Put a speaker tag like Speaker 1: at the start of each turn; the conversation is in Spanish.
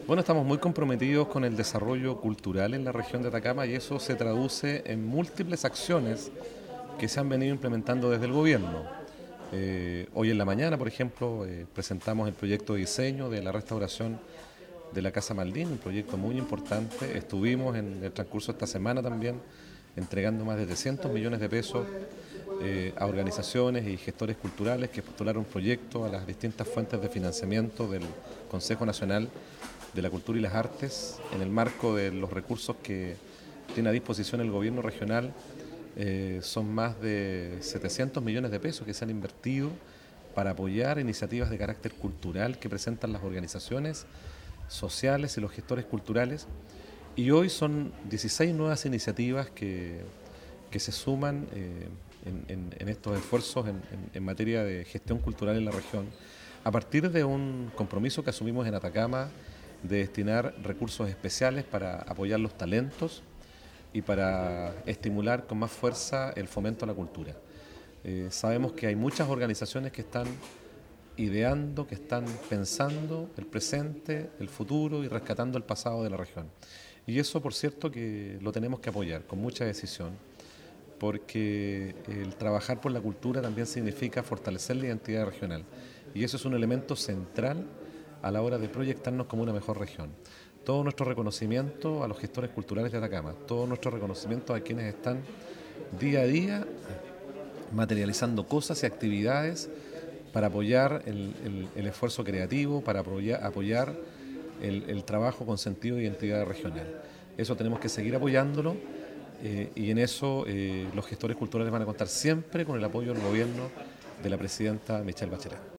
Speaker 1: Bueno, estamos muy comprometidos con el desarrollo cultural en la región de Atacama y eso se traduce en múltiples acciones que se han venido implementando desde el gobierno. Hoy en la mañana, por ejemplo, presentamos el proyecto de diseño de la restauración de la Casa Maldín, un proyecto muy importante. Estuvimos en el transcurso de esta semana también entregando más de 300 millones de pesos a organizaciones y gestores culturales que postularon proyectos a las distintas fuentes de financiamiento del Consejo Nacional de la Cultura y las Artes en el marco de los recursos que tiene a disposición el gobierno regional. Son más de 700 millones de pesos que se han invertido para apoyar iniciativas de carácter cultural que presentan las organizaciones sociales y los gestores culturales. Y hoy son 16 nuevas iniciativas que se suman en estos esfuerzos en materia de gestión cultural en la región, a partir de un compromiso que asumimos en Atacama de destinar recursos especiales para apoyar los talentos y para estimular con más fuerza el fomento a la cultura. Sabemos que hay muchas organizaciones que están ideando, que están pensando el presente, el futuro y rescatando el pasado de la región. Y eso, por cierto, que lo tenemos que apoyar con mucha decisión, porque el trabajar por la cultura también significa fortalecer la identidad regional. Y eso es un elemento central a la hora de proyectarnos como una mejor región. Todo nuestro reconocimiento a los gestores culturales de Atacama, todo nuestro reconocimiento a quienes están día a día materializando cosas y actividades para apoyar el esfuerzo creativo, para apoyar el trabajo con sentido de identidad regional. Eso tenemos que seguir apoyándolo y en eso los gestores culturales van a contar siempre con el apoyo del gobierno de la presidenta Michelle Bachelet.